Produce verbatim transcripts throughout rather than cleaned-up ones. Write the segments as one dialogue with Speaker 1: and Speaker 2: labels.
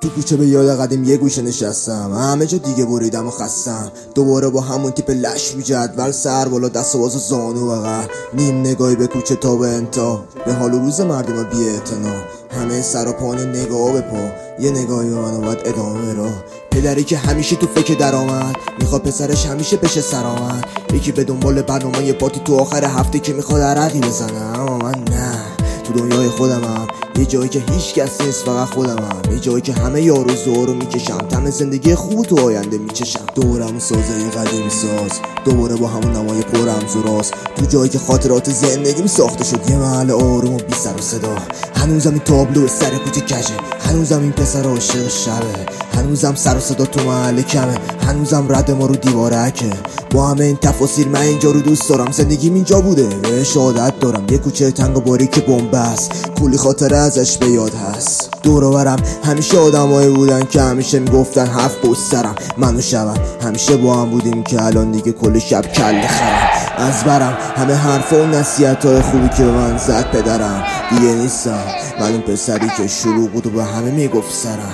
Speaker 1: کوچه به یاد قدیم یه گوشه نشستم، همه جا دیگه بریدم و خستم. دوباره با همون تیپ لش رو جدول، سر بالا دست و باز و زانو بغل، نیم نگاهی به کوچه تا به انتا، به حال و روز مردم بی اعتنا. همه سر و پانه نگاه به پا، یه نگاهی به من و باید ادامه راه. پدری که همیشه تو فکر درآمد، میخواد پسرش همیشه بشه سرآمد. یکی به دنبال برنامه یه پارتی تو آخر هفته که میخواد عرقی بزنه، اما من نه، تو دنیای خودمم، یه جایی که هیچ کس نیست فقط خودمم، یه جایی که همه یارو زورو میکشم، طعم زندگی خوب تو آینده میچشم. دورم سازه یه قدیمی ساز، دوباره با همون نمای پر رمز و راست، تو جایی که خاطرات زندگیم ساخته شد، یه محل آروم و بی سر و صدا. هنوزم این تابلو سر کوچه کشه، هنوزم این پسر عاشق شبه، هنوزم سر و صدا تو محل کمه، هنوزم رد ما رو دیوارکه. با همه این تفاصیل من اینجا رو دوست دارم، زندگیم اینجا بوده، بهش عادت دارم. یه کوچه تنگ و باریک بن‌بست، کلی خاطره ازش به یاد هست. دور و برم همیشه آدمایی بودن که همیشه میگفتن حرف پشت سرم. من و شبم همیشه با هم بودیم که الان دیگه کل شب کله خرم. از برم همه حرفا و نصیحتای خوبی که به من زد پدرم، دیگه نیستم من اون پسری که شلوغ بود و به همه میگفت سرم.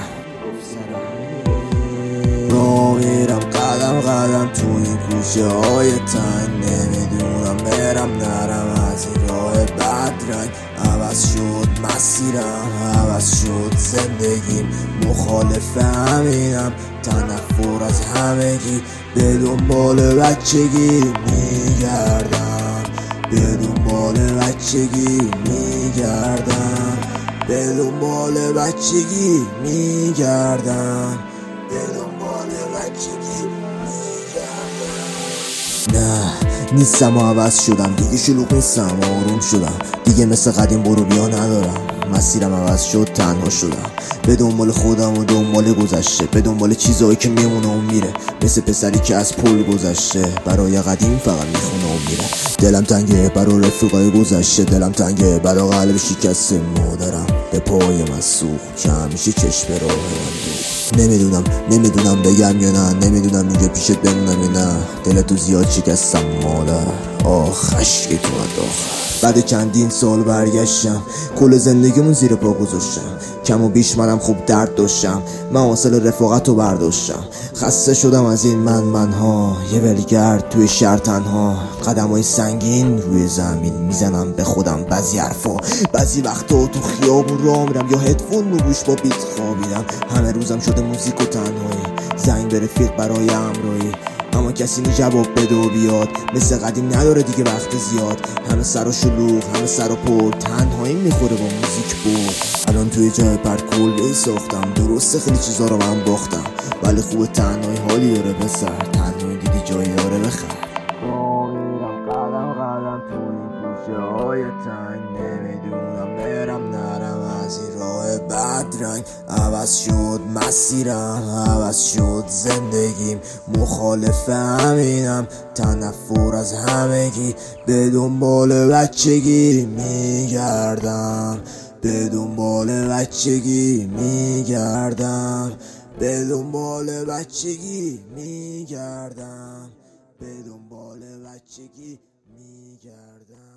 Speaker 1: راه میرم قدم قدم تو این کوچه های تنگ، نمیدونم برم نرم از این راه بدرنگ. عوض شد مسیرم، عوض شد زندگیم، مخالف همینم، تنفر از همگی، به دنبال بچگی میگردم، به دنبال بچگی میگردم، به دنبال بچگی میگردم، به دنبال بچگی میگردم. نه نیستم و عوض شدم، دیگه شلوغ نیستم، آروم شدم، دیگه مثل قدیم برو بیا ندارم. مسیرم عوض شد، تنها شدم، به دنبال خودم و دنبال گذشته، به دنبال چیزایی که میمونه و میره، مثل پسری که از پل گذشته، برای قدیم فقط میخونه و میره. دلم تنگه برای رفیقای گذشته، دلم تنگه برای قلب شکسته مادرم، به پای من سوخت که همیشه چشم راه من دوخت. نمیدونم نمیدونم بگم یا نه، نمیدونم اینجا پیشت بمونم یا نه، دلتو زیاد شکستم مادر، آخ عشق تو انداخت. بعد چندین سال برگشتم، کل زندگیمون زیر پا گذاشتم، کم و بیش منم خوب درد داشتم، من حاصل رفاقتو برداشتم. خسته شدم از این من منها، یه ولگرد توی شهر تنها، قدمای سنگین روی زمین میزنم به خودم بعضی حرفا، بعضی وقتا تو خیابون راه میرم یا هدفون رو گوش با بیت خوابیدم. همه روزم شده موزیک و تنهایی، زنگ به رفیق برای همراهی، اما کسی نی جواب بده و بیاد، مثل قدیم نداره دیگه وقت زیاد. همه سر و شلوغ، همه سر و پر، تنهایی میخوره با موزیک بود. الان توی جای پرکل ساختم، درسته خیلی چیزا رو من باختم، ولی خوب تنهایی حالی داره پسر، تنهایی دیدی جایی داره بخر. راه میرم قدم قدم تو این کوچه های تنگ، نمیدونم برم نرم از این راه بدرنگ. عوض شد مسیرم، عوض شد زندگیم، مخالف همینم، تنفر از همگی، به دنبال بچگی میگردم، به دنبال بچگی میگردم، به دنبال بچگی میگردم، به دنبال بچگی میگردم.